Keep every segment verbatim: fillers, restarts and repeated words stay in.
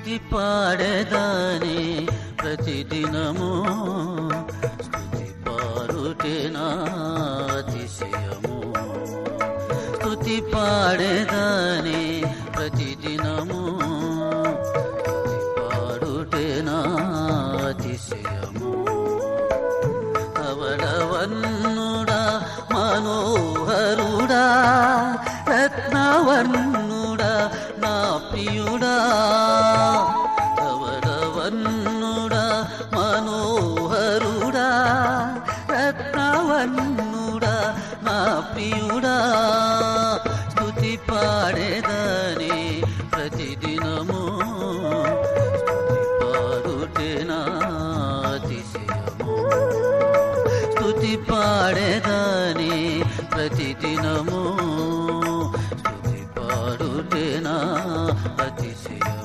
స్తుతి పాడేదాని ప్రతిదినము స్తుతి పాడుటేనా అతిశయము స్తుతి పాడేదాని ప్రతిదినము స్తుతి పాడుటేనా అతిశయము అవడవన్నుడా మనోహరుడా రత్నవర్ణుడా నా ప్రియుడా అవడవన్నుడా మనోహరుడా రత్నవర్ణుడా నా ప్రియుడా స్తుతి పాడేదాని ప్రతిదినము స్తుతి పాడుటేనా అతిశయము స్తుతి పాడేదాని ప్రతిదినము స్తుతి పాడుటేనా అతిశయము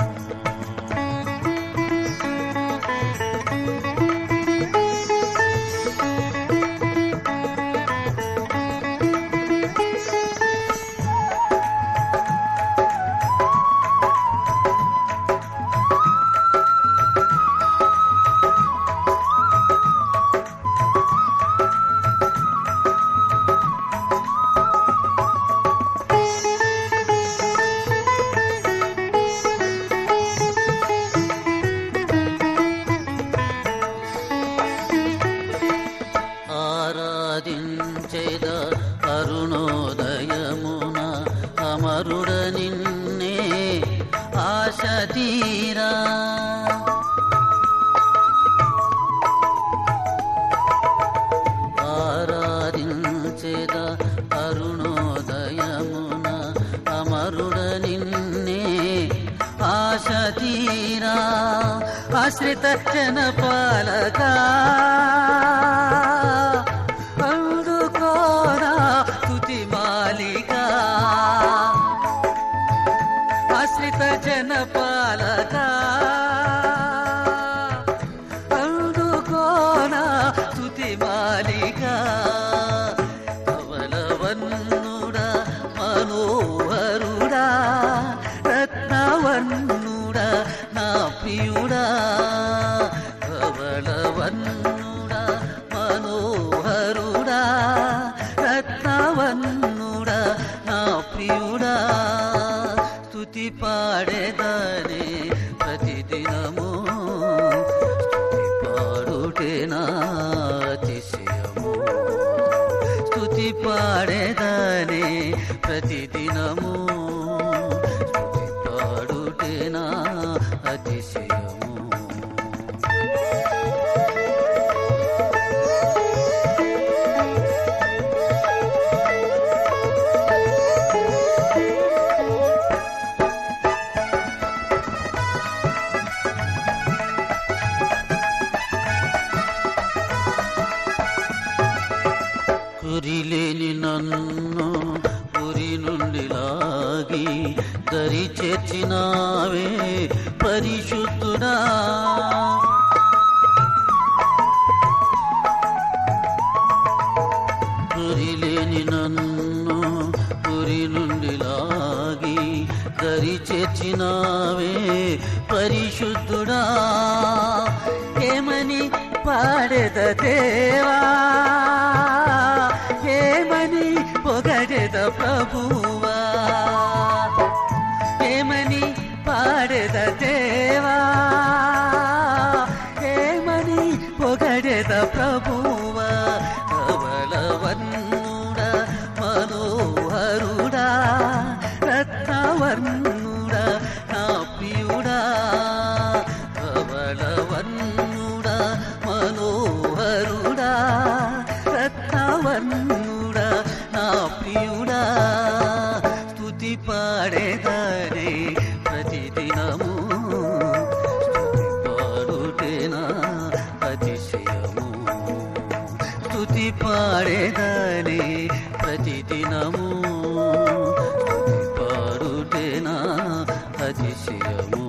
ఆరాధించేద అరుణోదయమున అమరుడ నిన్నే ఆశ తీరా ఆరాధించేద అరుణోదయమున అమరుడ నిన్నే ఆశ తీరా ఆశ్రిత జన పాలకా అందుకోరా స్తుతి మాలికా ఆశ్రిత జన పాలకా అందుకోరా స్తుతి మాలికా అవలవన్నుడా మనోహరుడా రత్నవర్ణుడా నా ప్రియుడా అవలవన్నుడా మనోహరుడా రత్నవర్ణుడా నా ప్రియుడా స్తుతి పాడేదాని ప్రతిదినము స్తుతి పాడుటేనా అతిశయము స్తుతి పాడేదాని ప్రతిదినము స్తుతి పాడుటేనా అతిశయము గురిలేని నన్ను గురి నుండి లాగి దరి చేర్చినావే పరిశుద్ధుడా గురిలేని నన్ను గురి నుండి లాగి దరి చేర్చినావే పరిశుద్ధుడా ఏమని పాడెద దేవా ఏమని పొగడెద ప్రభువా ఏమని పాడెద దేవా ఏమని పొగడెద ప్రభువా అవలవన్నుడా మనోహరుడా రత్నవర్ణుడా నా ప్రియుడా అవలవన్నుడా మనోహరుడా రత్నవర్ణుడా నా ప్రియుడా స్తుతి పాడేదాని ప్రతిదినము స్తుతి పాడుటేనా అతిశయము స్తుతి పాడేదాని ప్రతిదినము స్తుతి పాడుటేనా అతిశయము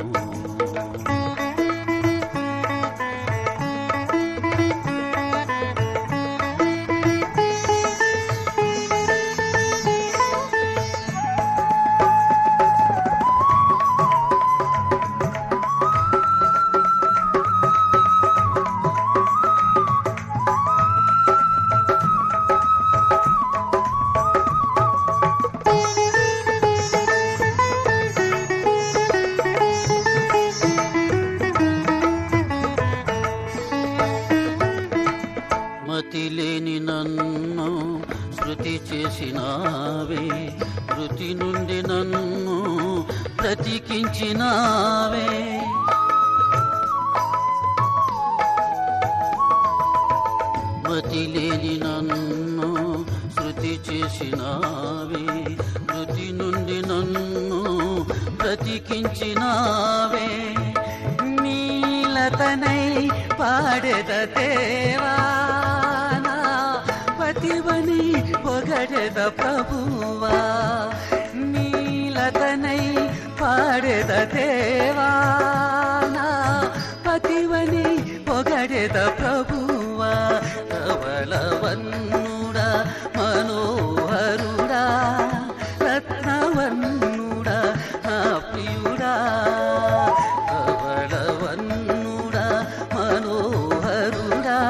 బ్రతికించినావే. మతిలేని నన్ను శృతి చేసినావే, మృతి నుండి నన్ను బ్రతికించినావే. నీలతనై పాడెద దేవా, నా పతివని పొగడెద ప్రభువా. నీలతనై పాడెద దేవా, నా పతివని పొగడెద ప్రభువా. ధవళవర్ణుడా మనోహరుడా, రత్నవర్ణుడా నా ప్రియుడా. ధవళవర్ణుడా మనోహరుడా,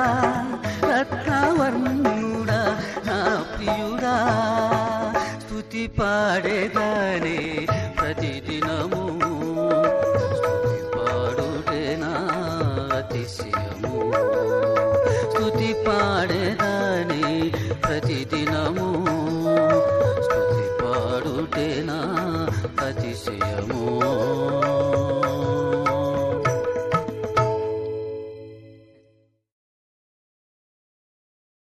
రత్నవర్ణుడా నా ప్రియుడా. స్తుతి పాడేదానే ప్రతిదినము, స్తుతి పాడుటే నా అతిశయము. స్తుతి పాడేదానే ప్రతిదినము, స్తుతి పాడుటే నా అతిశయము.